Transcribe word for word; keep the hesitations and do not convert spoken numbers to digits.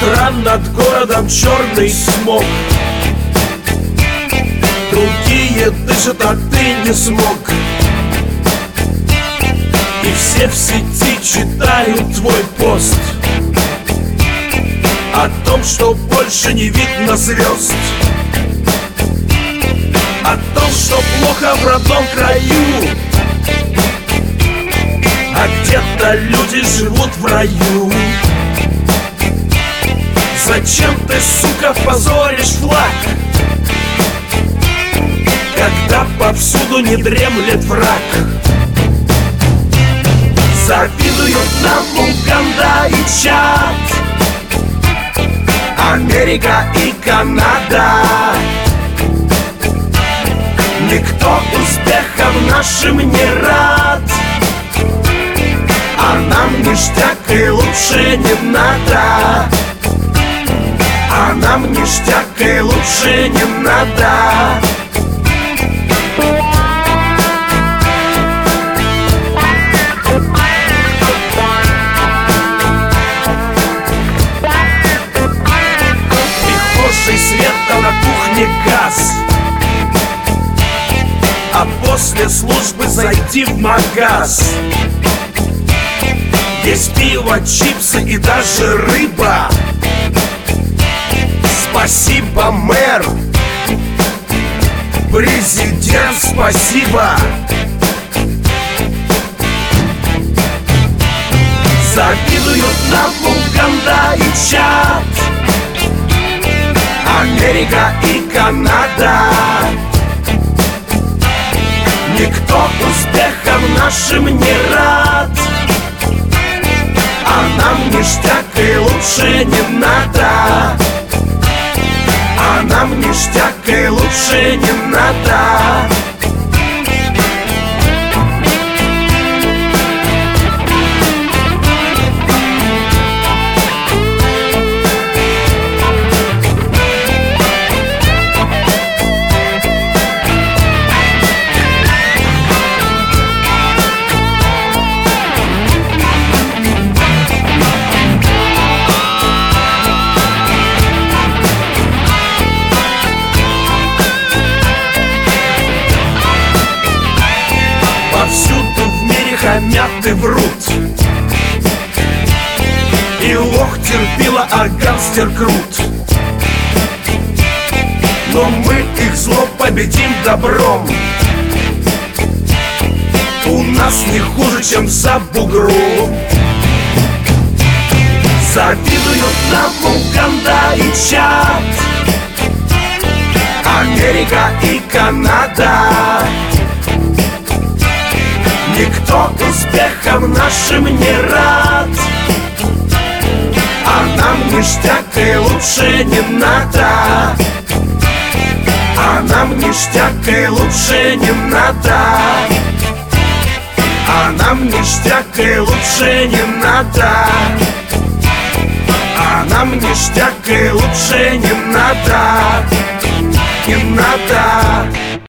утра над городом черный смог. Другие дышат, а ты не смог. И все в сети читают твой пост о том, что больше не видно звезд, о том, что плохо в родном краю, а где-то люди живут в раю. Зачем ты, сука, позоришь флаг, когда повсюду не дремлет враг? Завидуют нам Уганда и Чад, Америка и Канада. Никто успехом нашим не рад, а нам ништяк и лучше не надо. А нам ништяк и лучше не надо. Прихожий света, на кухне газ, а после службы зайти в магаз. Есть пиво, чипсы и даже рыба. Спасибо, мэр, президент, спасибо. Завидуют нам Уганда и Чад, Америка и Канада. Никто успехом нашим не рад, а нам ништяк и лучше не надо. А нам ништяк и лучше не надо. Повсюду в мире хамят и врут, и лох терпила, а гангстер крут. Но мы их зло победим добром. У нас не хуже, чем за бугром. Завидуют нам Уганда и Чад, Америка и Канада. Никто успехом нашим не рад, а нам ништяк и лучше не надо. А нам ништяк и лучше не надо. А нам ништяк и лучше не надо. А нам ништяк и лучше не надо. Не надо.